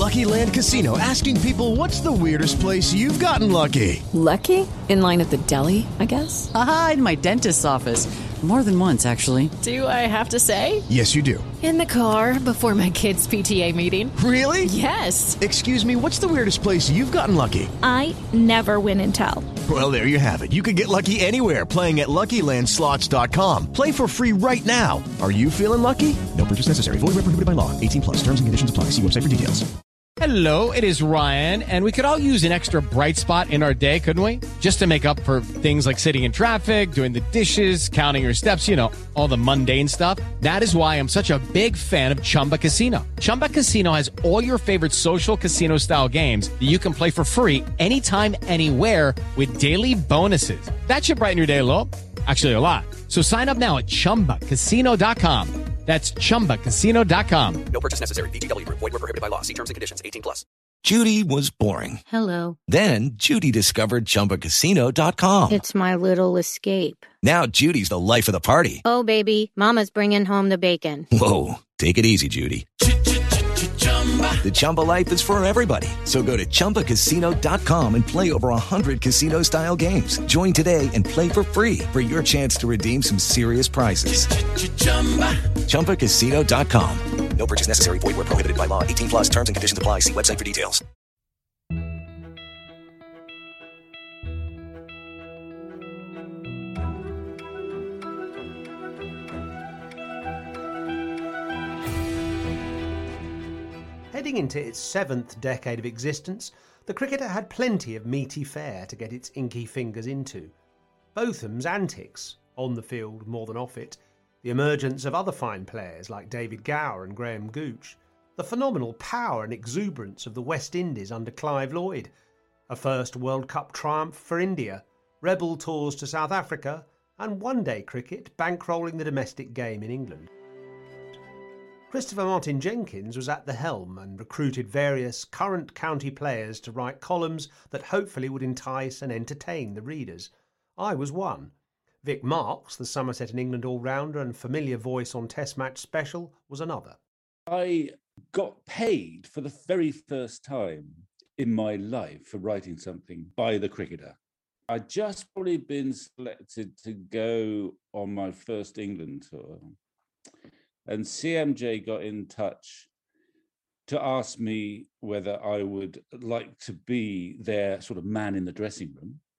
Lucky Land Casino, asking people, what's the weirdest place you've gotten lucky? Lucky? In line at the deli, I guess? Aha, in my dentist's office. More than once, actually. Do I have to say? Yes, you do. In the car before my kids' PTA meeting. Really? Yes. Excuse me, what's the weirdest place you've gotten lucky? I never win and tell. Well, there you have it. You can get lucky anywhere, playing at LuckyLandSlots.com. Play for free right now. Are you feeling lucky? No purchase necessary. Void where prohibited by law. 18 plus. Terms and conditions apply. See website for details. Hello, it is Ryan, and we could all use an extra bright spot in our day, couldn't we? Just to make up for things like sitting in traffic, doing the dishes, counting your steps, you know, all the mundane stuff. That is why I'm such a big fan of Chumba Casino. Chumba Casino has all your favorite social casino-style games that you can play for free anytime, anywhere with daily bonuses. That should brighten your day a little. Actually, a lot. So sign up now at ChumbaCasino.com. That's ChumbaCasino.com. No purchase necessary. VGW Group. Void where prohibited by law. See terms and conditions. 18 plus. Judy was boring. Hello. Then Judy discovered ChumbaCasino.com. It's my little escape. Now Judy's the life of the party. Oh, baby, mama's bringing home the bacon. Whoa, take it easy, Judy. The Chumba life is for everybody. So go to ChumbaCasino.com and play over 100 casino-style games. Join today and play for free for your chance to redeem some serious prizes. ChumbaCasino.com. No purchase necessary. Void where prohibited by law. 18 plus. Terms and conditions apply. See website for details. Heading into its 7th decade of existence, the cricketer had plenty of meaty fare to get its inky fingers into. Botham's antics, on the field more than off it, the emergence of other fine players like David Gower and Graham Gooch, the phenomenal power and exuberance of the West Indies under Clive Lloyd, a first World Cup triumph for India, rebel tours to South Africa, and one-day cricket bankrolling the domestic game in England. Christopher Martin Jenkins was at the helm and recruited various current county players to write columns that hopefully would entice and entertain the readers. I was one. Vic Marks, the Somerset and England all-rounder and familiar voice on Test Match Special, was another. I got paid for the very first time in my life for writing something by the cricketer. I'd just probably been selected to go on my first England tour. And CMJ got in touch to ask me whether I would like to be their sort of man in the dressing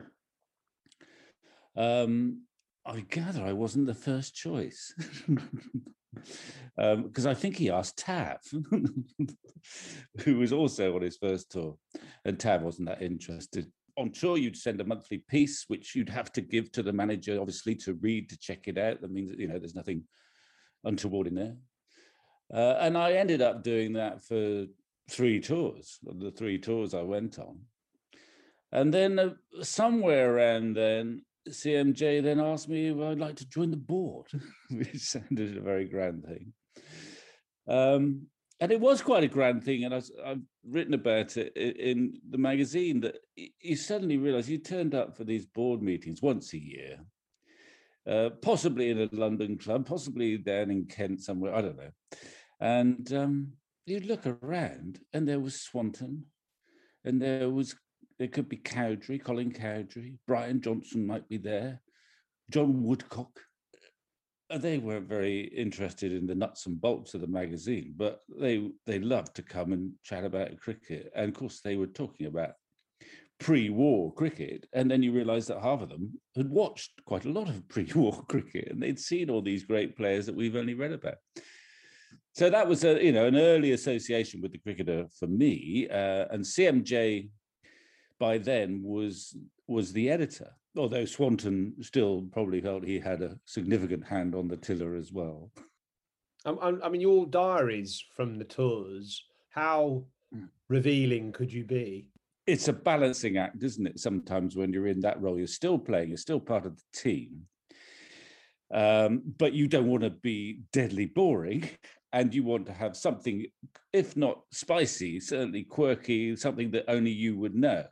room. I gather I wasn't the first choice because I think he asked Tav, who was also on his first tour, and Tav wasn't that interested. I'm sure you'd send a monthly piece, which you'd have to give to the manager, obviously, to read, to check it out. That means, you know, there's nothing untoward in there. And I ended up doing that for 3 tours, the 3 tours I went on. And then somewhere around then, CMJ then asked me if I'd like to join the board, which sounded a very grand thing. And it was quite a grand thing. And I've written about it in the magazine that you suddenly realize you turned up for these board meetings once a year. Possibly in a London club, possibly down in Kent somewhere, I don't know. And you'd look around and there was Swanton, and there could be Cowdrey, Colin Cowdrey, Brian Johnson might be there, John Woodcock. They weren't very interested in the nuts and bolts of the magazine, but they loved to come and chat about cricket. And of course they were talking about pre-war cricket, and then you realise that half of them had watched quite a lot of pre-war cricket, and they'd seen all these great players that we've only read about. So that was an early association with the cricketer for me, and CMJ by then was the editor, although Swanton still probably felt he had a significant hand on the tiller as well. I mean, your diaries from the tours, how revealing could you be? It's a balancing act, isn't it? Sometimes when you're in that role, you're still playing, you're still part of the team. But you don't want to be deadly boring, and you want to have something, if not spicy, certainly quirky, something that only you would know.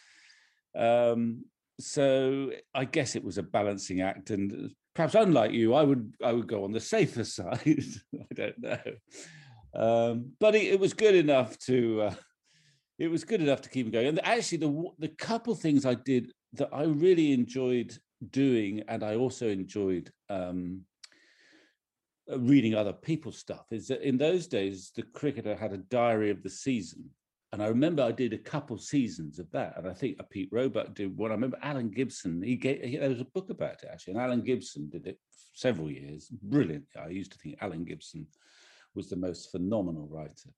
So I guess it was a balancing act, and perhaps unlike you, I would go on the safer side. I don't know. But it was good enough to keep him going. And actually, the couple things I did that I really enjoyed doing, and I also enjoyed reading other people's stuff, is that in those days the Cricketer had a diary of the season, and I remember I did a couple seasons of that, and I think Pete Roebuck did one. I remember Alan Gibson. There was a book about it actually, and Alan Gibson did it for several years. Brilliant. I used to think Alan Gibson was the most phenomenal writer.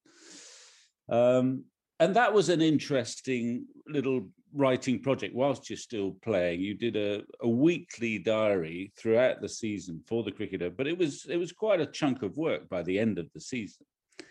And that was an interesting little writing project. Whilst you're still playing, you did a weekly diary throughout the season for the Cricketer, but it was quite a chunk of work by the end of the season.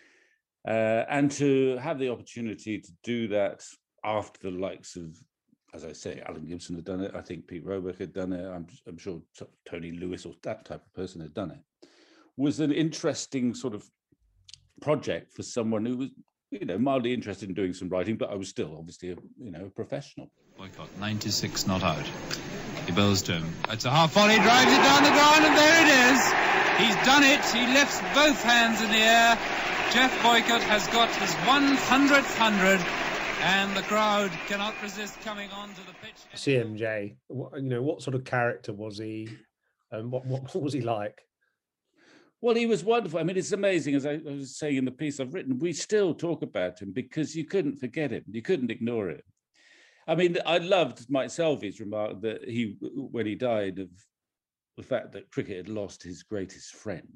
And to have the opportunity to do that after the likes of, as I say, Alan Gibson had done it, I think Pete Roebuck had done it, I'm sure Tony Lewis or that type of person had done it, was an interesting sort of project for someone who was, mildly interested in doing some writing, but I was still obviously a professional. Boycott, 96 not out. He bowls to him. It's a half volley, drives it down the ground, and there it is. He's done it. He lifts both hands in the air. Geoff Boycott has got his 100th 100, and the crowd cannot resist coming onto the pitch. CMJ, what sort of character was he, and what was he like? Well, he was wonderful. I mean, it's amazing, as I was saying in the piece I've written, we still talk about him because you couldn't forget him. You couldn't ignore him. I mean, I loved Mike Selvey's remark that when he died, of the fact that cricket had lost his greatest friend.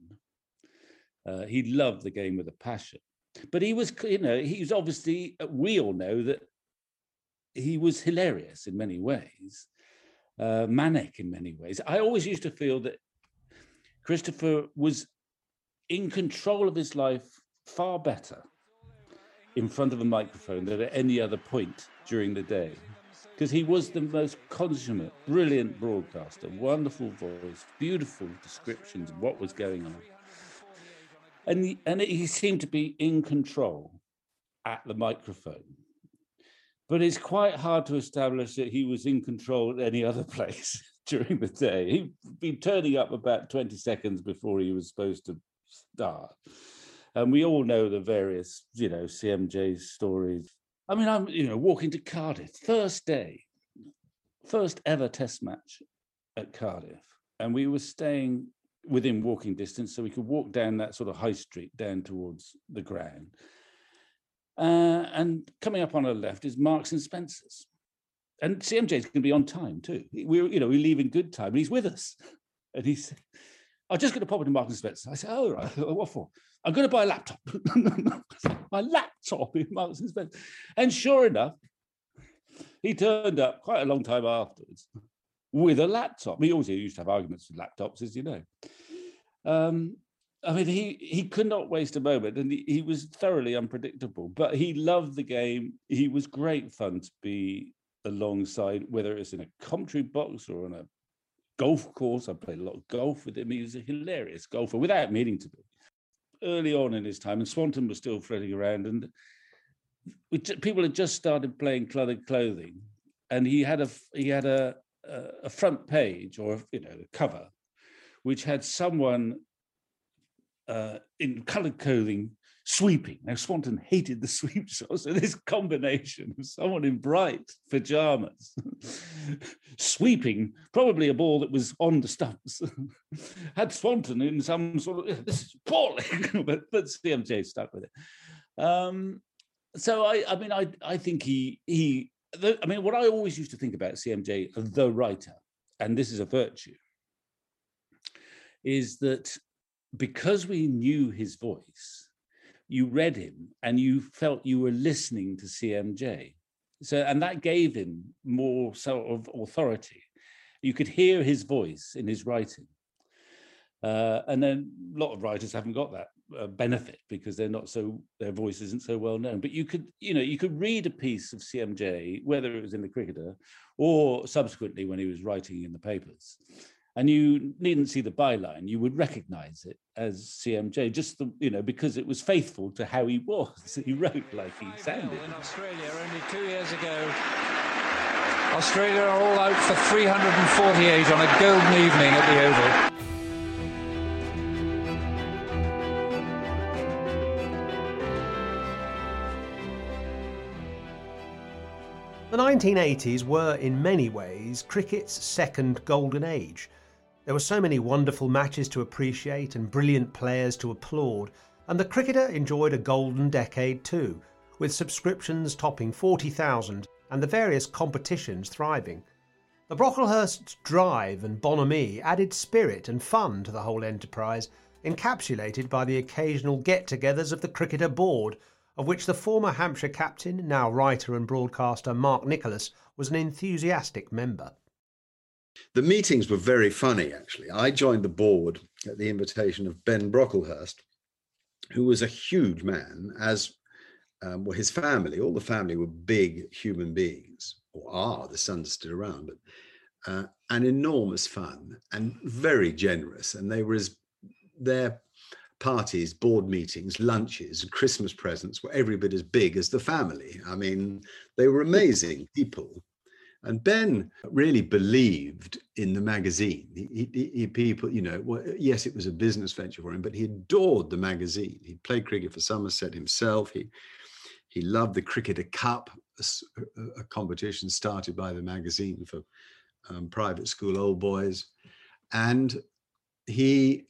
He loved the game with a passion. But he was obviously, we all know that he was hilarious in many ways, manic in many ways. I always used to feel that Christopher was in control of his life far better in front of a microphone than at any other point during the day, because he was the most consummate, brilliant broadcaster, wonderful voice, beautiful descriptions of what was going on. And he seemed to be in control at the microphone. But it's quite hard to establish that he was in control at any other place during the day. He'd been turning up about 20 seconds before he was supposed to start. And we all know the various, CMJ stories. I mean, I'm, walking to Cardiff, first ever test match at Cardiff. And we were staying within walking distance, so we could walk down that sort of high street down towards the ground. And coming up on our left is Marks and Spencer's. And CMJ's going to be on time too. We leave in good time, and he's with us. And he said, "I'm just going to pop into Marks and Spencer." I said, "Oh, right. What for?" "I'm going to buy a laptop." My laptop in Marks and Spencer. And sure enough, he turned up quite a long time afterwards with a laptop. We always used to have arguments with laptops, as you know. I mean, he could not waste a moment, and he was thoroughly unpredictable. But he loved the game. He was great fun to be alongside, whether it's in a commentary box or on a golf course. I played a lot of golf with him. He was a hilarious golfer without meaning to be. Early on in his time, and Swanton was still floating around, and people had just started playing Colored Clothing, and he had a front page, or a cover, which had someone in coloured clothing sweeping. Now, Swanton hated the sweep shot, so this combination of someone in bright pajamas sweeping probably a ball that was on the stumps had Swanton in some sort of, this is appalling, but CMJ stuck with it. So I think what I always used to think about CMJ, the writer, and this is a virtue, is that because we knew his voice, you read him and you felt you were listening to CMJ. And that gave him more sort of authority. You could hear his voice in his writing. And then a lot of writers haven't got that benefit because their voice isn't so well known. But you could read a piece of CMJ, whether it was in the Cricketer or subsequently when he was writing in the papers, and you needn't see the byline. You would recognise it as CMJ, just because it was faithful to how he was. He wrote like he sounded. In Australia, only 2 years ago, Australia are all out for 348 on a golden evening at the Oval. The 1980s were, in many ways, cricket's second golden age. There were so many wonderful matches to appreciate and brilliant players to applaud, and the cricketer enjoyed a golden decade too, with subscriptions topping 40,000 and the various competitions thriving. The Brocklehurst's drive and bonhomie added spirit and fun to the whole enterprise, encapsulated by the occasional get-togethers of the cricketer board, of which the former Hampshire captain, now writer and broadcaster Mark Nicholas, was an enthusiastic member. The meetings were very funny, actually. I joined the board at the invitation of Ben Brocklehurst, who was a huge man, as were his family. All the family were big human beings, or are, the son's still around, but an enormous fun and very generous. And they were their parties, board meetings, lunches, Christmas presents were every bit as big as the family. I mean, they were amazing people. And Ben really believed in the magazine. He people, you know, well, yes, it was a business venture for him, but he adored the magazine. He played cricket for Somerset himself. He loved the Cricketer Cup, a competition started by the magazine for private school old boys. And he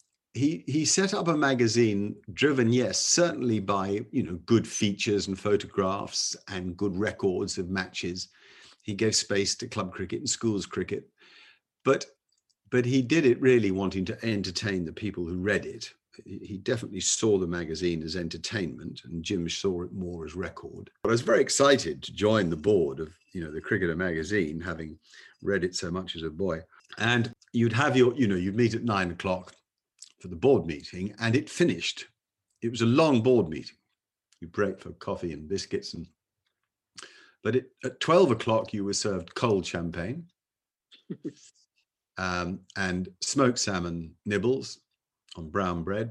set up a magazine driven, yes, certainly by, you know, good features and photographs and good records of matches. He gave space to club cricket and schools cricket, but he did it really wanting to entertain the people who read it. He definitely saw the magazine as entertainment, and Jim saw it more as record. But I was very excited to join the board of, you know, the Cricketer magazine, having read it so much as a boy. And you'd have you'd meet at 9 o'clock for the board meeting, and it finished. It was a long board meeting. You break for coffee and biscuits, but at 12 o'clock you were served cold champagne and smoked salmon nibbles on brown bread.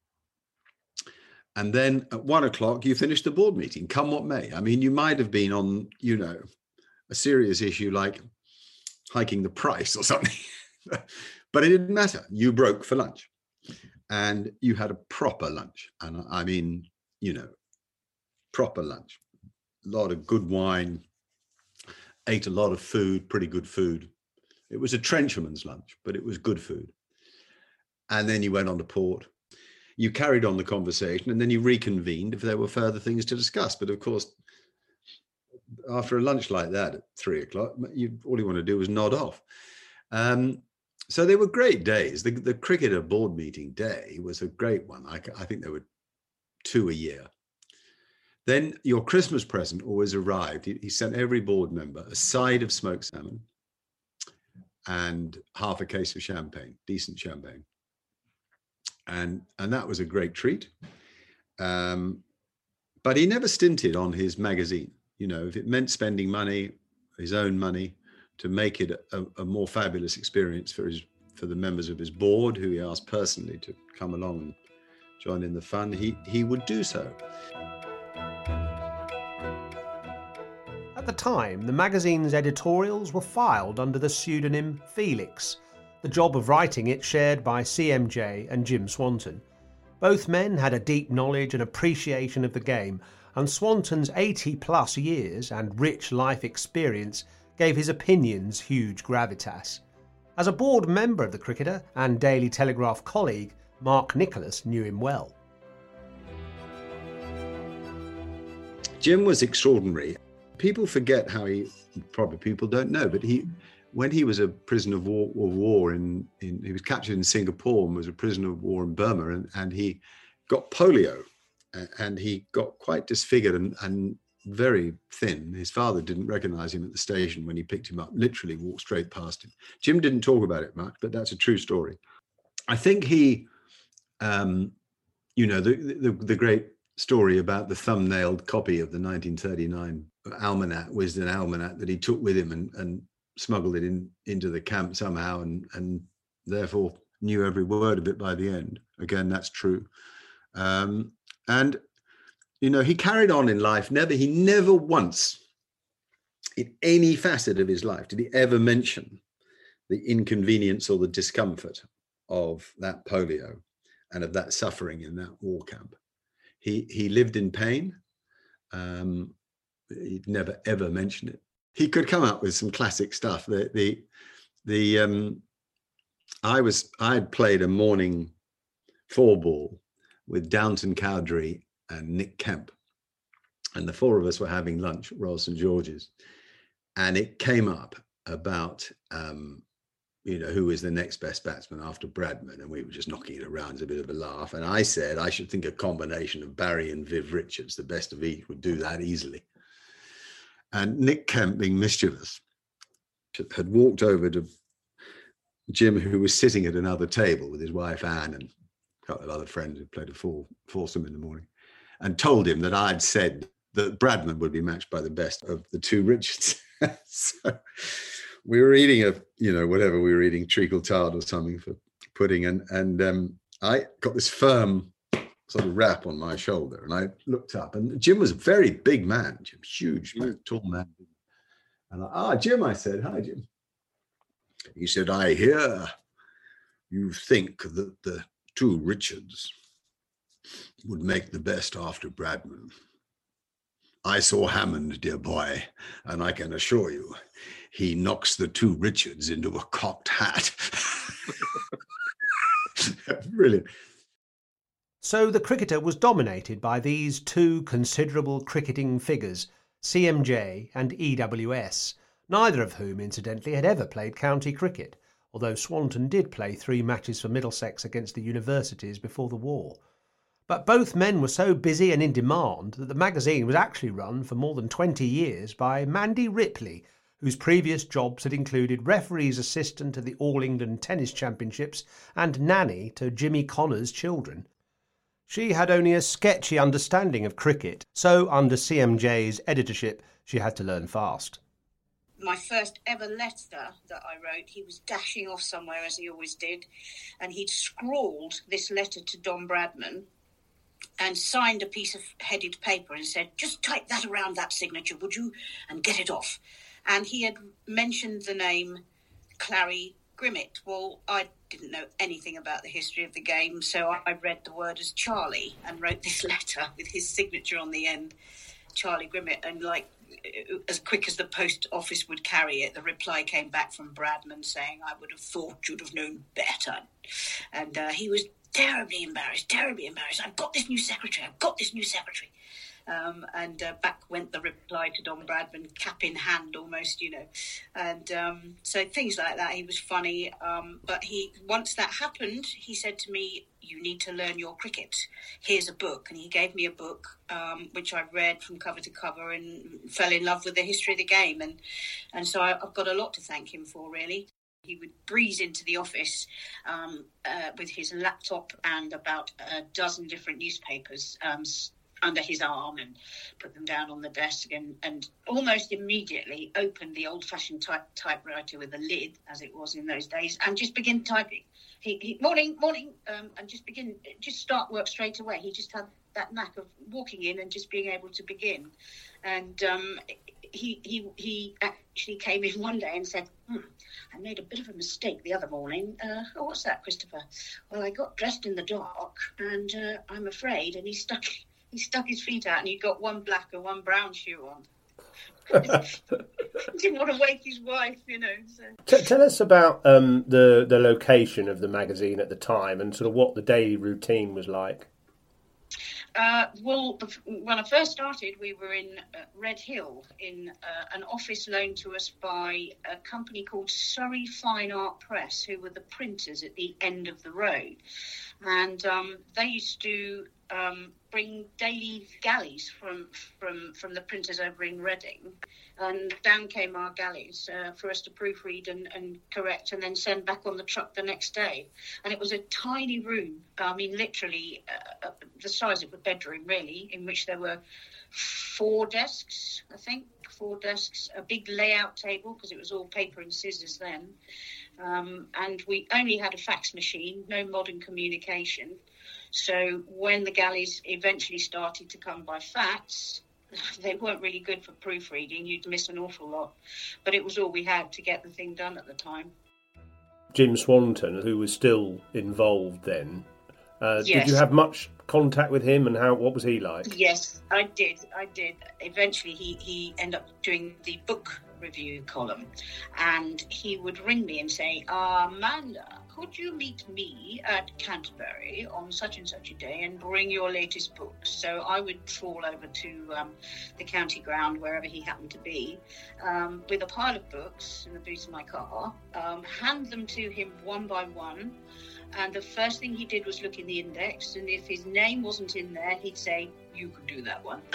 And then at 1 o'clock you finished the board meeting, come what may. I mean, you might have been on, you know, a serious issue like hiking the price or something, but it didn't matter. You broke for lunch. And you had a proper lunch. And I mean, you know, proper lunch. A lot of good wine, ate a lot of food, pretty good food. It was a trencherman's lunch, but it was good food. And then you went on to port. You carried on the conversation, and then you reconvened if there were further things to discuss. But of course, after a lunch like that at 3 o'clock, all you want to do is nod off. So they were great days. The Cricketer board meeting day was a great one. I think there were 2 a year. Then your Christmas present always arrived. He sent every board member a side of smoked salmon and half a case of champagne, decent champagne. And that was a great treat. But he never stinted on his magazine. You know, if it meant spending money, his own money, to make it a more fabulous experience for the members of his board, who he asked personally to come along and join in the fun, he would do so. At the time, the magazine's editorials were filed under the pseudonym Felix, the job of writing it shared by CMJ and Jim Swanton. Both men had a deep knowledge and appreciation of the game, and Swanton's 80-plus years and rich life experience gave his opinions huge gravitas. As a board member of the Cricketer and Daily Telegraph colleague, Mark Nicholas knew him well. Jim was extraordinary. People forget how probably people don't know, but when he was a prisoner of war he was captured in Singapore and was a prisoner of war in Burma, and he got polio, and he got quite disfigured and very thin. His father didn't recognize him at the station when he picked him up, literally walked straight past him. Jim didn't talk about it much, but that's a true story. I think he, the great story about the thumbnailed copy of the 1939 almanac was an almanac that he took with him and smuggled it into the camp somehow, and therefore knew every word of it by the end. Again, that's true. And he carried on in life. He never once, in any facet of his life, did he ever mention the inconvenience or the discomfort of that polio and of that suffering in that war camp. He lived in pain. he'd never ever mention it. He could come up with some classic stuff. I had played a morning 4-ball with Downton Cowdery and Nick Kemp, and the four of us were having lunch at Royal St George's, and it came up about who is the next best batsman after Bradman, and we were just knocking it around as a bit of a laugh. And I said I should think a combination of Barry and Viv Richards, the best of each, would do that easily. And Nick Kemp, being mischievous, had walked over to Jim, who was sitting at another table with his wife Anne and a couple of other friends who played a foursome in the morning, and told him that I'd said that Bradman would be matched by the best of the two Richards. So we were eating whatever we were eating, treacle tart or something for pudding, and I got this firm sort of rap on my shoulder, and I looked up, and Jim was a very big man, Jim, huge man, tall man. And Jim, I said, hi, Jim. He said, I hear you think that the two Richards would make the best after Bradman. I saw Hammond, dear boy, and I can assure you, he knocks the two Richards into a cocked hat. Brilliant. So the cricketer was dominated by these two considerable cricketing figures, CMJ and EWS, neither of whom, incidentally, had ever played county cricket, although Swanton did play 3 matches for Middlesex against the universities before the war. But both men were so busy and in demand that the magazine was actually run for more than 20 years by Mandy Ripley, whose previous jobs had included referee's assistant to the All England Tennis Championships and nanny to Jimmy Connor's children. She had only a sketchy understanding of cricket, so under CMJ's editorship she had to learn fast. My first ever letter that I wrote, he was dashing off somewhere as he always did, and he'd scrawled this letter to Don Bradman and signed a piece of headed paper and said, just type that around that signature, would you, and get it off. And he had mentioned the name Clarry Grimmett. Well, I didn't know anything about the history of the game, so I read the word as Charlie and wrote this letter with his signature on the end, Charlie Grimmett, and as quick as the post office would carry it, the reply came back from Bradman saying, I would have thought you'd have known better. And he was terribly embarrassed. I've got this new secretary. And back went the reply to Don Bradman, cap in hand almost, And so things like that. He was funny. But once that happened, he said to me, you need to learn your cricket. Here's a book. And he gave me a book, which I read from cover to cover and fell in love with the history of the game. And so I've got a lot to thank him for, really. He would breeze into the office with his laptop and about a dozen different newspapers under his arm and put them down on the desk and almost immediately opened the old-fashioned typewriter with a lid, as it was in those days, and just begin typing. He morning, and just start work straight away. He just had that knack of walking in and just being able to begin. And he actually came in one day and said, I made a bit of a mistake the other morning. What's that, Christopher? Well, I got dressed in the dark and I'm afraid, and he stuck his feet out and he got one black and one brown shoe on. Didn't want to wake his wife, So. Tell us about the location of the magazine at the time and sort of what the daily routine was like. Well, when I first started, we were in Red Hill in an office loaned to us by a company called Surrey Fine Art Press, who were the printers at the end of the road. And they used to bring daily galleys from the printers over in Reading, and down came our galleys for us to proofread and correct and then send back on the truck the next day. And it was a tiny room, literally the size of a bedroom, really, in which there were 4 desks, a big layout table, because it was all paper and scissors then. And we only had a fax machine, no modern communication. So when the galleys eventually started to come by fax, they weren't really good for proofreading. You'd miss an awful lot. But it was all we had to get the thing done at the time. Jim Swanton, who was still involved then, Yes. Did you have much contact with him, and what was he like? Yes, I did. Eventually, he ended up doing the book review column, and he would ring me and say, Amanda, could you meet me at Canterbury on such and such a day and bring your latest books? So I would trawl over to the county ground, wherever he happened to be, with a pile of books in the boot of my car, hand them to him one by one. And the first thing he did was look in the index, and if his name wasn't in there, he'd say, you could do that one.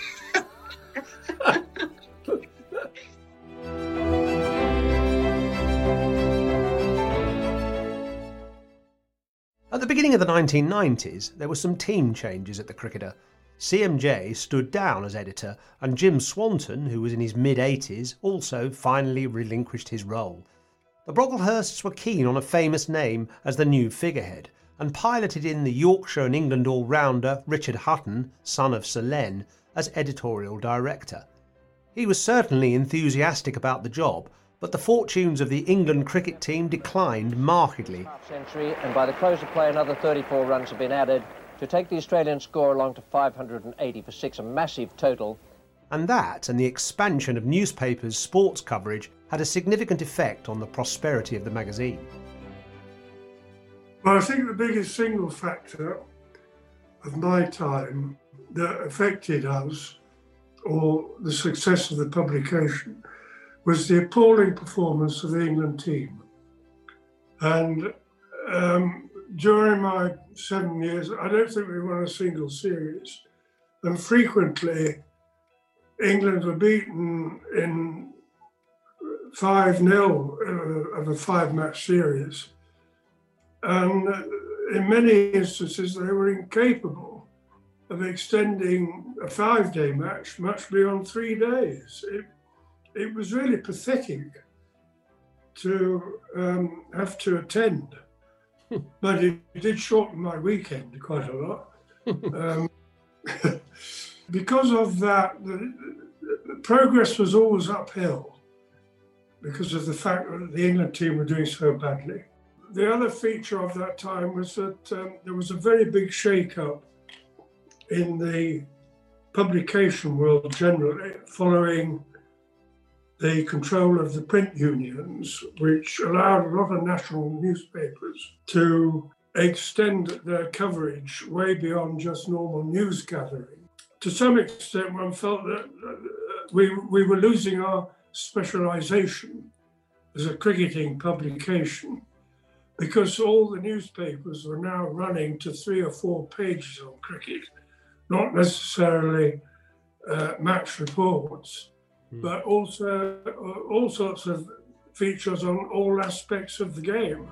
At the beginning of the 1990s, there were some team changes at the Cricketer. CMJ stood down as editor, and Jim Swanton, who was in his mid-80s, also finally relinquished his role. The Brocklehursts were keen on a famous name as the new figurehead, and piloted in the Yorkshire and England all-rounder Richard Hutton, son of Sir Len, as editorial director. He was certainly enthusiastic about the job, but the fortunes of the England cricket team declined markedly. Half-century, and by the close of play another 34 runs have been added to take the Australian score along to 580 for 6, a massive total. And that, and the expansion of newspapers' sports coverage, had a significant effect on the prosperity of the magazine. Well, I think the biggest single factor of my time that affected us, or the success of the publication, was the appalling performance of the England team. And during my 7 years, I don't think we won a single series. And frequently, England were beaten in 5-0 of a 5-match series. And in many instances, they were incapable of extending a 5-day match much beyond 3 days. It was really pathetic to have to attend, but it did shorten my weekend quite a lot. Because of that, the progress was always uphill because of the fact that the England team were doing so badly. The other feature of that time was that there was a very big shake-up in the publication world generally, following the control of the print unions, which allowed a lot of national newspapers to extend their coverage way beyond just normal news gathering. To some extent, one felt that we were losing our specialisation as a cricketing publication, because all the newspapers were now running to 3 or 4 pages on cricket, not necessarily match reports, but also all sorts of features on all aspects of the game.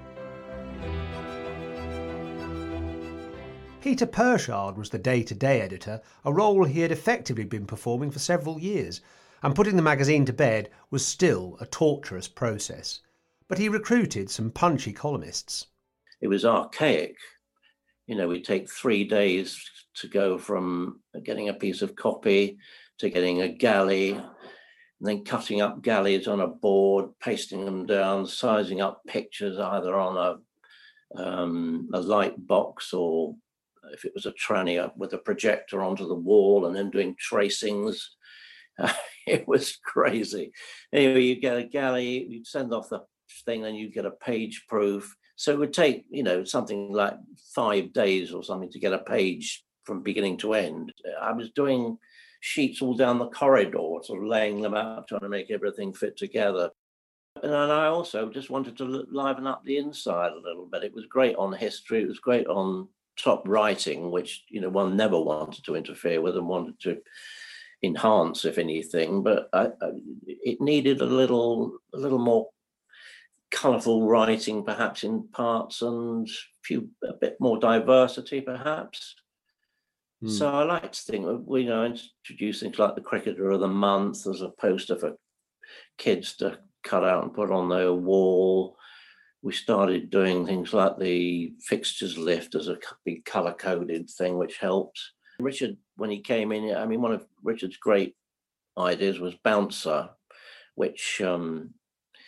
Peter Pershard was the day-to-day editor, a role he had effectively been performing for several years, and putting the magazine to bed was still a torturous process. But he recruited some punchy columnists. It was archaic. You know, we'd take 3 days to go from getting a piece of copy to getting a galley, and then cutting up galleys on a board, pasting them down, sizing up pictures either on a light box, or if it was a tranny, up with a projector onto the wall, and then doing tracings. It was crazy. Anyway, you get a galley, you'd send off the thing, then you get a page proof. So it would take, something like 5 days or something to get a page from beginning to end. I was doing sheets all down the corridor, sort of laying them out, trying to make everything fit together. And I also just wanted to liven up the inside a little bit. It was great on history. It was great on top writing, which, one never wanted to interfere with and wanted to enhance, if anything. But it needed a little more colourful writing, perhaps in parts, and a bit more diversity, perhaps. So I like to think that we introduce things like the Cricketer of the Month as a poster for kids to cut out and put on their wall. We started doing things like the fixtures lift as a big colour-coded thing, which helped. Richard, when he came in, one of Richard's great ideas was Bouncer, which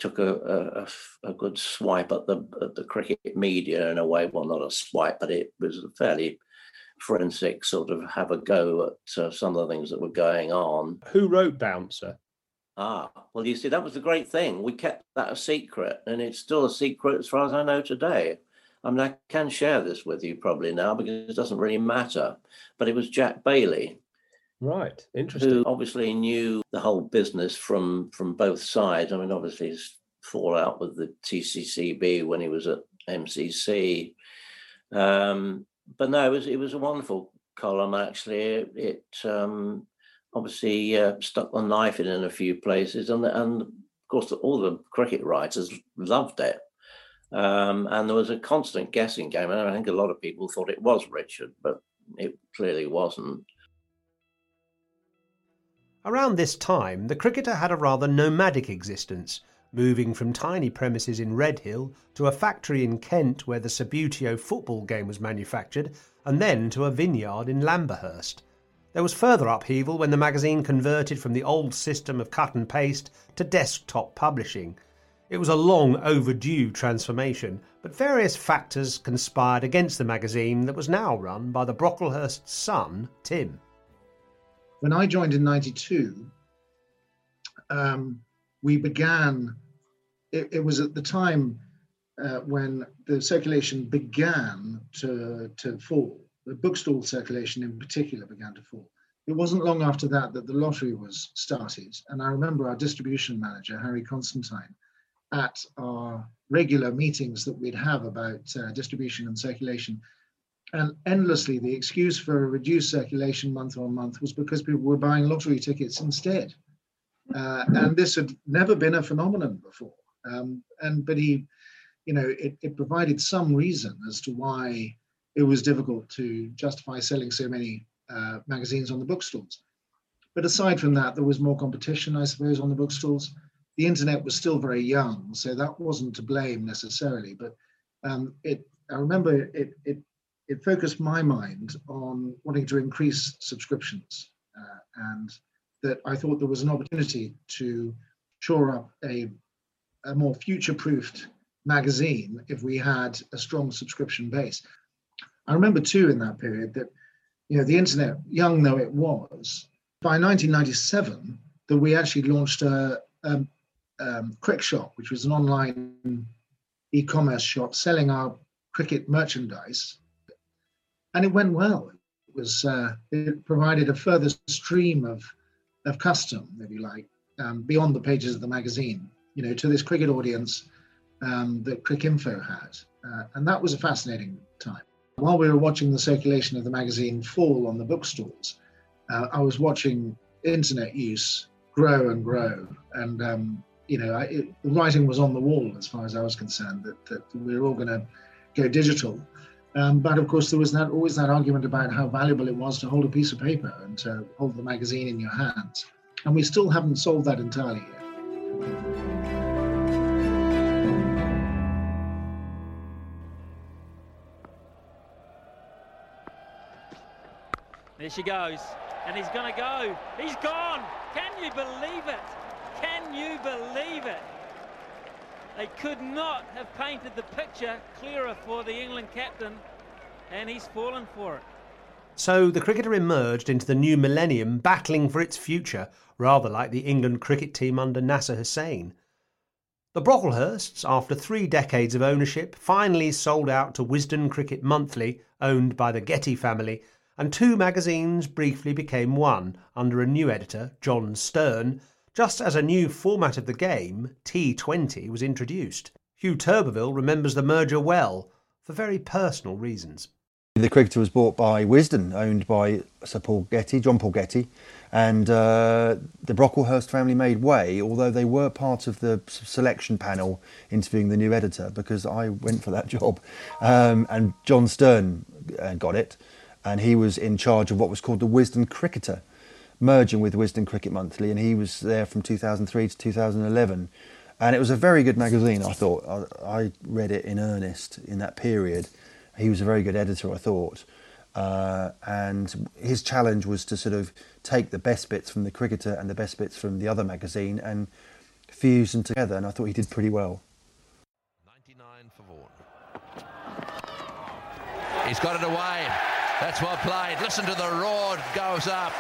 took a good swipe at the cricket media in a way. Well, not a swipe, but it was a fairly forensic sort of have a go at some of the things that were going on. Who wrote Bouncer? Well, you see, that was the great thing. We kept that a secret, and it's still a secret as far as I know today. I mean, I can share this with you probably now because it doesn't really matter. But it was Jack Bailey. Right, interesting. Who obviously knew the whole business from both sides. I mean, obviously his fallout with the TCCB when he was at MCC. But no, it was a wonderful column, actually. It obviously stuck the knife in a few places. And of course, all the cricket writers loved it. And there was a constant guessing game. And I think a lot of people thought it was Richard, but it clearly wasn't. Around this time, the cricketer had a rather nomadic existence, moving from tiny premises in Redhill to a factory in Kent where the Subbuteo football game was manufactured, and then to a vineyard in Lamberhurst. There was further upheaval when the magazine converted from the old system of cut and paste to desktop publishing. It was a long overdue transformation, but various factors conspired against the magazine that was now run by the Brocklehurst's son, Tim. When I joined in 92, we began, it was at the time when the circulation began to fall. The bookstall circulation in particular began to fall. It wasn't long after that the lottery was started. And I remember our distribution manager, Harry Constantine, at our regular meetings that we'd have about distribution and circulation. And endlessly, the excuse for a reduced circulation month on month was because people were buying lottery tickets instead. And this had never been a phenomenon before. But it provided some reason as to why it was difficult to justify selling so many magazines on the bookstalls. But aside from that, there was more competition, I suppose, on the bookstalls. The internet was still very young, so that wasn't to blame necessarily. But I remember it focused my mind on wanting to increase subscriptions, and that I thought there was an opportunity to shore up a more future-proofed magazine if we had a strong subscription base. I remember too in that period that, the internet, young though it was, by 1997, that we actually launched a Crick Shop, which was an online e-commerce shop selling our cricket merchandise. And it went well. It provided a further stream of custom, if you like, beyond the pages of the magazine, to this cricket audience that Cricinfo had. And that was a fascinating time. While we were watching the circulation of the magazine fall on the bookstores, I was watching internet use grow and grow. And, the writing was on the wall as far as I was concerned, that we were all going to go digital. But of course, there was always that argument about how valuable it was to hold a piece of paper and to hold the magazine in your hands. And we still haven't solved that entirely yet. There she goes, and he's going to go. He's gone. Can you believe it? Can you believe it? They could not have painted the picture clearer for the England captain, and he's fallen for it. So the cricketer emerged into the new millennium battling for its future, rather like the England cricket team under Nasser Hussain. The Brocklehursts, after 3 decades of ownership, finally sold out to Wisden Cricket Monthly, owned by the Getty family, and 2 magazines briefly became one under a new editor, John Stern, just as a new format of the game, T20, was introduced. Hugh Turberville remembers the merger well, for very personal reasons. The cricketer was bought by Wisden, owned by Sir Paul Getty, John Paul Getty, and the Brocklehurst family made way, although they were part of the selection panel interviewing the new editor, because I went for that job. And John Stern got it, and he was in charge of what was called the Wisden Cricketer, merging with Wisden Cricket Monthly, and he was there from 2003 to 2011. And it was a very good magazine, I thought. I read it in earnest in that period. He was a very good editor, I thought. And his challenge was to sort of take the best bits from the Cricketer and the best bits from the other magazine and fused them together, and I thought he did pretty well. 99 for Vaughan. He's got it away. That's well played. Listen to the roar. It goes up.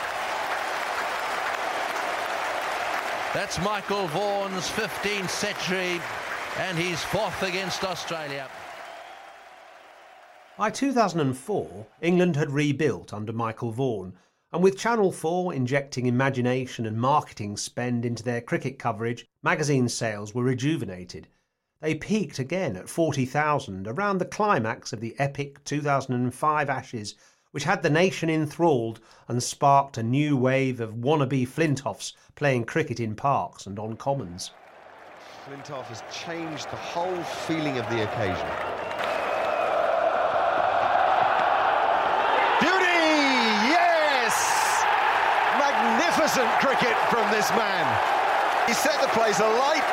That's Michael Vaughan's 15th century, and he's 4th against Australia. By 2004, England had rebuilt under Michael Vaughan, and with Channel 4 injecting imagination and marketing spend into their cricket coverage, magazine sales were rejuvenated. They peaked again at 40,000 around the climax of the epic 2005 Ashes, which had the nation enthralled and sparked a new wave of wannabe Flintoffs playing cricket in parks and on commons. Flintoff has changed the whole feeling of the occasion. Beauty! Yes! Magnificent cricket from this man. He set the place alight.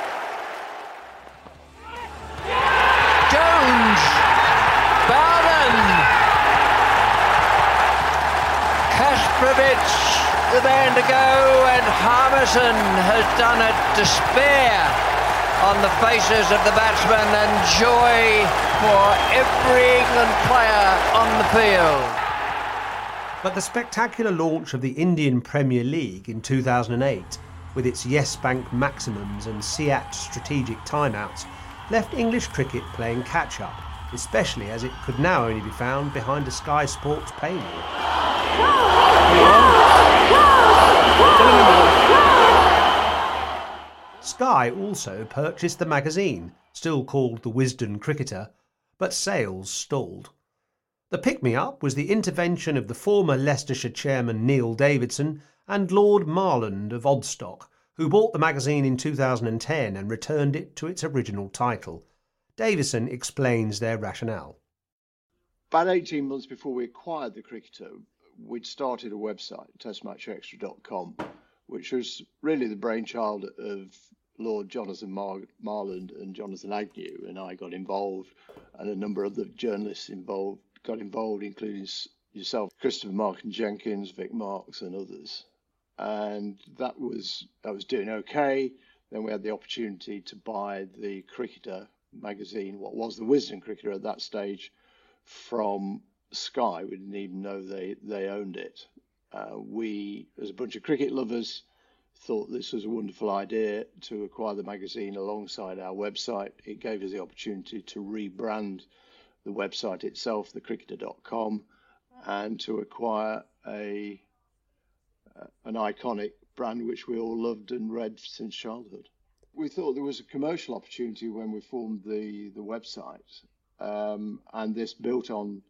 Jones! Bowden! Kasparovich, the man to go, and Harmison has done it to spare on the faces of the batsmen, and joy for every England player on the field. But the spectacular launch of the Indian Premier League in 2008, with its Yes Bank maximums and SEAT strategic timeouts, left English cricket playing catch-up, especially as it could now only be found behind a Sky Sports paywall. Sky also purchased the magazine, still called The Wisden Cricketer, but sales stalled. The pick-me-up was the intervention of the former Leicestershire chairman Neil Davidson and Lord Marland of Odstock, who bought the magazine in 2010 and returned it to its original title. Davison explains their rationale. About 18 months before we acquired the Cricketer, we'd started a website, testmatchextra.com, which was really the brainchild of Lord Jonathan Marland and Jonathan Agnew, and I got involved, and a number of the journalists got involved, including yourself, Christopher Markin Jenkins, Vic Marks, and others. And that was doing okay. Then we had the opportunity to buy the Cricketer magazine, what was the Wisden Cricketer at that stage, from Sky. We didn't even know they owned it. We, as a bunch of cricket lovers, thought this was a wonderful idea to acquire the magazine alongside our website. It gave us the opportunity to rebrand the website itself, thecricketer.com, and to acquire an iconic brand which we all loved and read since childhood. We thought there was a commercial opportunity when we formed the website, and this built on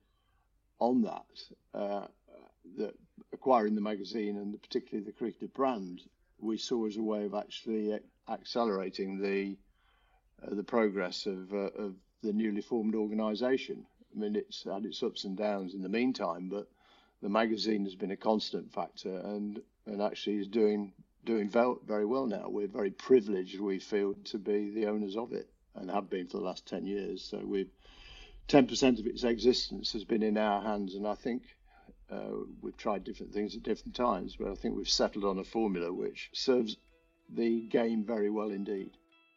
that acquiring the magazine and particularly the Cricketer brand, we saw as a way of actually accelerating the progress of the newly formed organisation. I mean, it's had its ups and downs in the meantime, but the magazine has been a constant factor and actually is doing very well now. We're very privileged, we feel, to be the owners of it and have been for the last 10 years. So 10% of its existence has been in our hands, and I think we've tried different things at different times, but I think we've settled on a formula which serves the game very well indeed.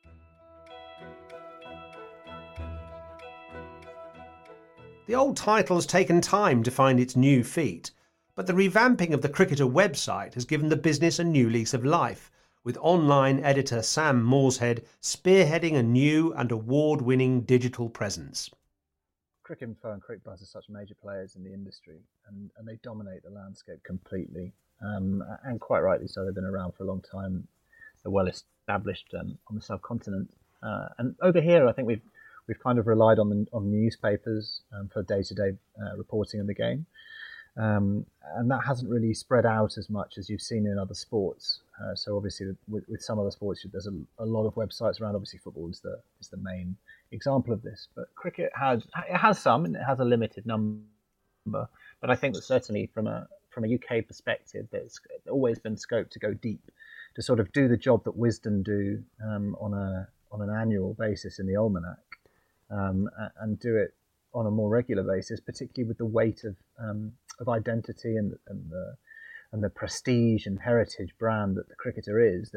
The old title has taken time to find its new feet, but the revamping of the Cricketer website has given the business a new lease of life, with online editor Sam Morshead spearheading a new and award-winning digital presence. Cricinfo and Cricbuzz are such major players in the industry, and they dominate the landscape completely, and quite rightly so. They've been around for a long time. They're well established on the subcontinent, and over here, I think we've kind of relied on newspapers for day-to-day reporting of the game, and that hasn't really spread out as much as you've seen in other sports. So obviously, with some other sports, there's a lot of websites around. Obviously, football is the main example of this, but cricket has some, and it has a limited number. But I think that certainly from a UK perspective, there's always been scope to go deep, to sort of do the job that Wisden do on an annual basis in the Almanac, and do it on a more regular basis, particularly with the weight of identity and the prestige and heritage brand that the Cricketer is. That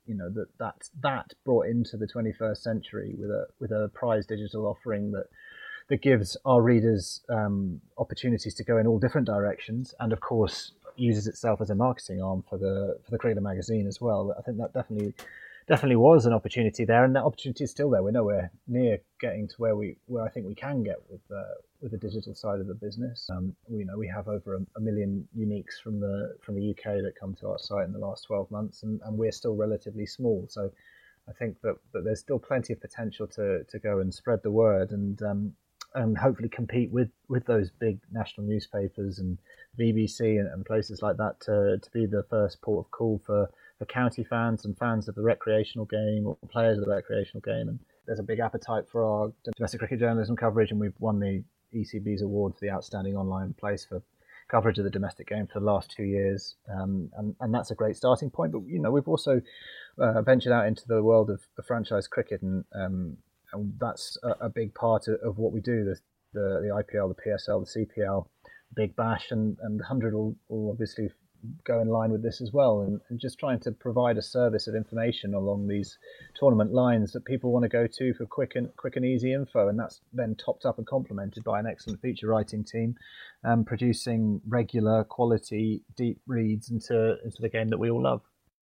that brought into the 21st century with a prize digital offering that gives our readers opportunities to go in all different directions, and of course uses itself as a marketing arm for the Cricketer magazine as well. I think that definitely was an opportunity there, and that opportunity is still there. We're nowhere near getting to where I think we can get with the digital side of the business. We have over a million uniques from the UK that come to our site in the last 12 months, and we're still relatively small. So I think that there's still plenty of potential to go and spread the word and hopefully compete with those big national newspapers and BBC and places like that to be the first port of call for county fans and fans of the recreational game, or players of the recreational game. And there's a big appetite for our domestic cricket journalism coverage, and we've won the ECB's award for the outstanding online place for coverage of the domestic game for the last 2 years, and that's a great starting point. But we've also ventured out into the world of franchise cricket, and that's a big part of what we do. The IPL, the PSL, the CPL, Big Bash, and 100 will obviously go in line with this as well, and just trying to provide a service of information along these tournament lines that people want to go to for quick and easy info, and that's then topped up and complemented by an excellent feature writing team, producing regular quality deep reads into the game that we all love.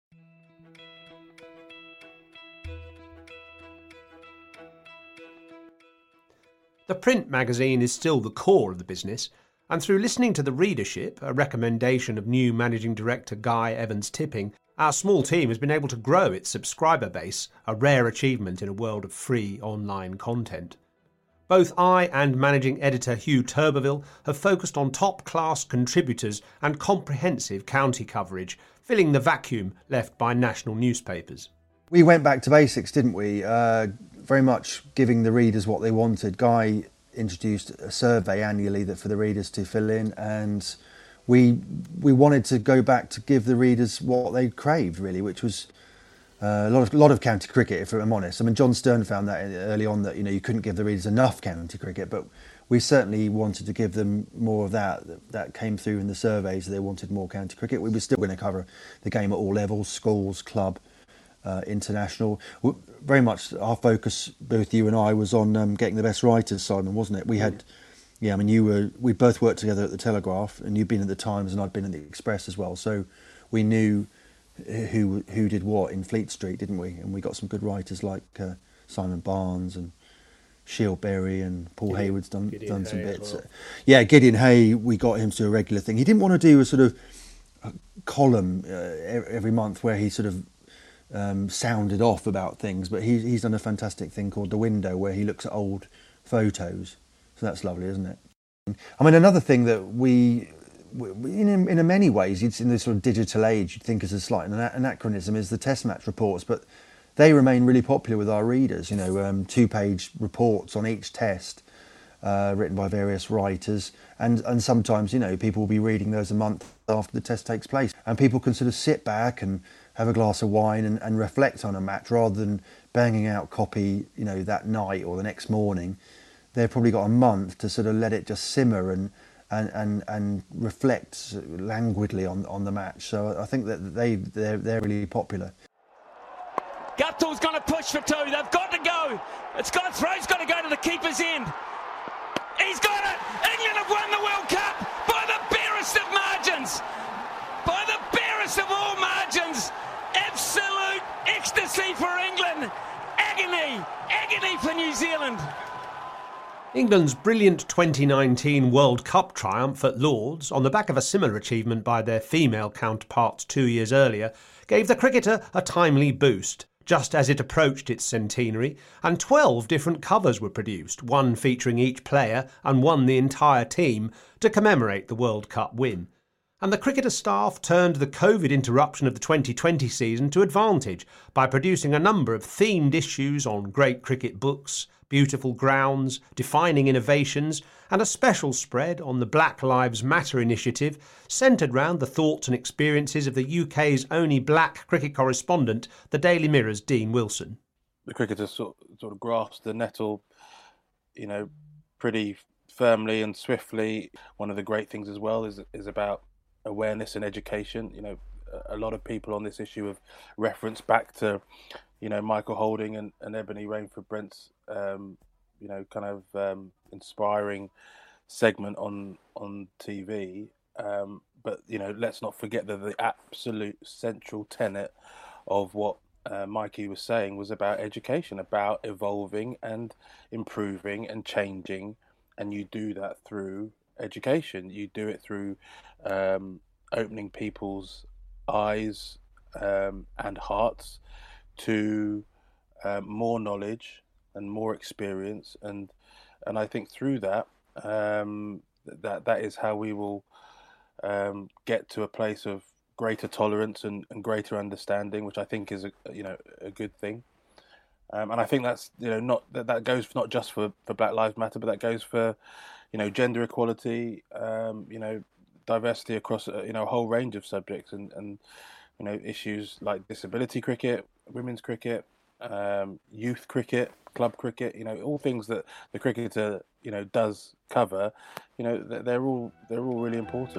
The print magazine is still the core of the business, and through listening to the readership, a recommendation of new Managing Director Guy Evans-Tipping, our small team has been able to grow its subscriber base, a rare achievement in a world of free online content. Both I and Managing Editor Hugh Turberville have focused on top-class contributors and comprehensive county coverage, filling the vacuum left by national newspapers. We went back to basics, didn't we? Very much giving the readers what they wanted. Guy introduced a survey annually for the readers to fill in, and we wanted to go back to give the readers what they craved, really, which was a lot of county cricket, if I'm honest. I mean, John Stern found that early on that you couldn't give the readers enough county cricket, but we certainly wanted to give them more of that came through in the surveys. They wanted more county cricket. We were still going to cover the game at all levels, schools, club, international. Very much our focus, both you and I, was on getting the best writers, Simon, wasn't it? We had, we both worked together at the Telegraph, and you'd been at the Times and I'd been at the Express as well. So we knew who did what in Fleet Street, didn't we? And we got some good writers like Simon Barnes and Shield Berry, and Paul Hayward's done some bits. Well. Gideon Hay, we got him to do a regular thing. He didn't want to do a sort of a column every month where he sort of sounded off about things, but he's done a fantastic thing called The Window, where he looks at old photos. So that's lovely, isn't it? I mean, another thing that we in many ways, it's in this sort of digital age, you'd think as a slight anachronism, is the test match reports, but they remain really popular with our readers. 2-page reports on each test, written by various writers, and sometimes people will be reading those a month after the test takes place, and people can sort of sit back and have a glass of wine and reflect on a match rather than banging out copy that night or the next morning. They've probably got a month to sort of let it just simmer and reflect languidly on the match. So I think that they're really popular. Guthal's going to push for two. They've got to go. Throw's got to go to the keeper's end. He's got it. England have won the World Cup by the barest of margins. By the barest of all margins. Absolute ecstasy for England. Agony for New Zealand. England's brilliant 2019 World Cup triumph at Lord's, on the back of a similar achievement by their female counterparts 2 years earlier, gave the cricketer a timely boost, just as it approached its centenary, and 12 different covers were produced, one featuring each player and one the entire team, to commemorate the World Cup win. And the cricketer staff turned the COVID interruption of the 2020 season to advantage by producing a number of themed issues on great cricket books, beautiful grounds, defining innovations, and a special spread on the Black Lives Matter initiative centred round the thoughts and experiences of the UK's only black cricket correspondent, the Daily Mirror's Dean Wilson. The cricketers sort of grasped the nettle, pretty firmly and swiftly. One of the great things as well is about awareness and education. a lot of people on this issue have referenced back to, Michael Holding and Ebony Rainford-Brent's, kind of inspiring segment on TV. But let's not forget that the absolute central tenet of what Mikey was saying was about education, about evolving and improving and changing, and you do that through education. You do it through opening people's eyes and hearts to more knowledge and more experience, and I think through that that is how we will get to a place of greater tolerance and greater understanding, which I think is a good thing. And I think that's not that goes not just for Black Lives Matter, but that goes for gender equality, diversity across a whole range of subjects, and issues like disability cricket, women's cricket, youth cricket, club cricket, all things that the cricketer does cover. They're all really important.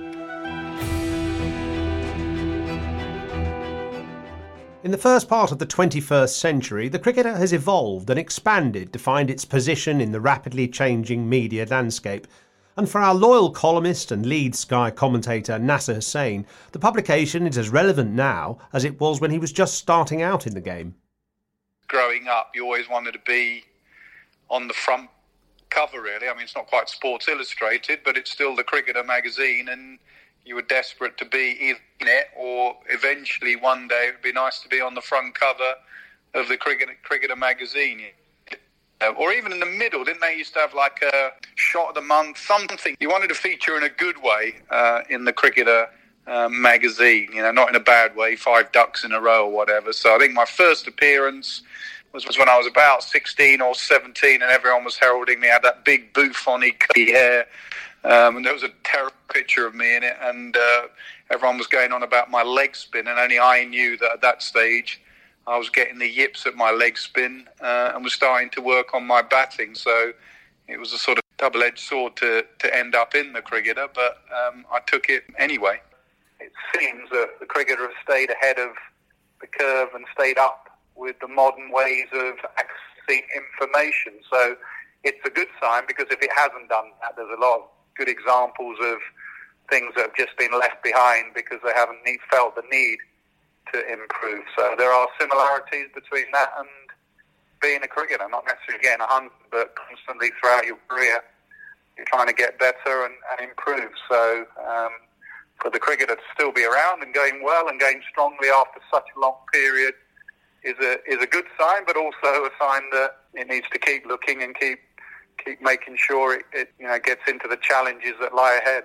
In the first part of the 21st century, the cricketer has evolved and expanded to find its position in the rapidly changing media landscape. And for our loyal columnist and lead Sky commentator Nasser Hussain, the publication is as relevant now as it was when he was just starting out in the game. Growing up, you always wanted to be on the front cover, really. I mean, it's not quite Sports Illustrated, but it's still the Cricketer magazine, and you were desperate to be either in it or eventually one day it would be nice to be on the front cover of the Cricketer magazine. Or even in the middle, didn't they used to have like a shot of the month, something? You wanted to feature in a good way in the Cricketer magazine, not in a bad way, 5 ducks in a row or whatever. So I think my first appearance was when I was about 16 or 17 and everyone was heralding me. I had that big bouffant-y curly hair. And there was a terrible picture of me in it, and everyone was going on about my leg spin, and only I knew that at that stage I was getting the yips at my leg spin and was starting to work on my batting. So it was a sort of double-edged sword to end up in the Cricketer, but I took it anyway. It seems that the Cricketer has stayed ahead of the curve and stayed up with the modern ways of accessing information. So it's a good sign, because if it hasn't done that, there's a lot of good examples of things that have just been left behind because they haven't felt the need to improve. So there are similarities between that and being a cricketer, not necessarily getting 100, but constantly throughout your career you're trying to get better and improve. So for the cricketer to still be around and going well and going strongly after such a long period is a good sign, but also a sign that it needs to keep looking and keep making sure it gets into the challenges that lie ahead.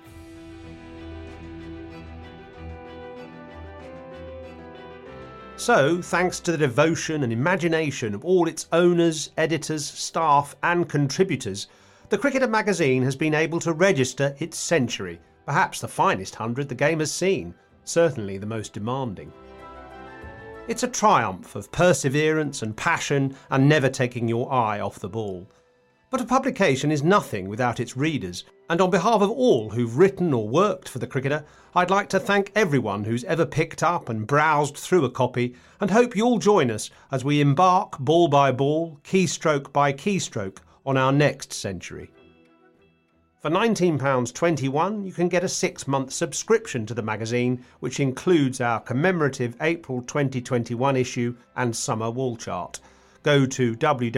So, thanks to the devotion and imagination of all its owners, editors, staff and contributors, the Cricketer magazine has been able to register its century, perhaps the finest 100 the game has seen, certainly the most demanding. It's a triumph of perseverance and passion and never taking your eye off the ball. But a publication is nothing without its readers, and on behalf of all who've written or worked for the Cricketer, I'd like to thank everyone who's ever picked up and browsed through a copy, and hope you'll join us as we embark ball by ball, keystroke by keystroke, on our next century. For £19.21 you can get a 6-month subscription to the magazine, which includes our commemorative April 2021 issue and summer wall chart. Go to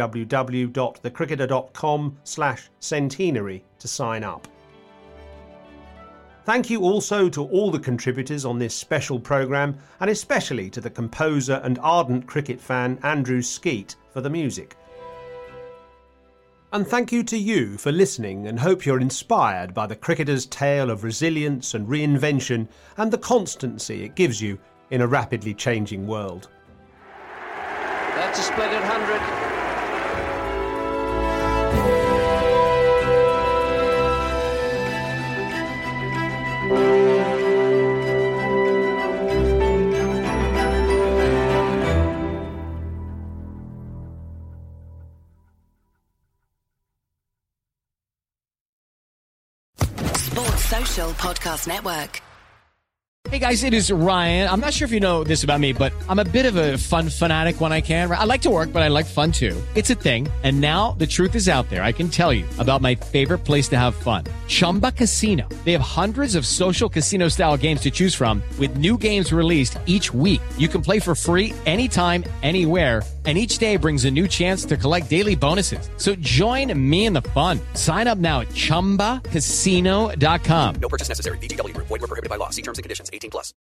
www.thecricketer.com/centenary to sign up. Thank you also to all the contributors on this special programme, and especially to the composer and ardent cricket fan Andrew Skeet for the music. And thank you to you for listening, and hope you're inspired by the cricketer's tale of resilience and reinvention and the constancy it gives you in a rapidly changing world. That's a splendid 100. Sports Social Podcast Network. Hey guys, it is Ryan. I'm not sure if you know this about me, but I'm a bit of a fun fanatic when I can. I like to work, but I like fun too. It's a thing. And now the truth is out there. I can tell you about my favorite place to have fun. Chumba Casino. They have hundreds of social casino style games to choose from with new games released each week. You can play for free anytime, anywhere. And each day brings a new chance to collect daily bonuses. So join me in the fun. Sign up now at ChumbaCasino.com. No purchase necessary. VGW Group. Void where prohibited by law. See terms and conditions. 18+.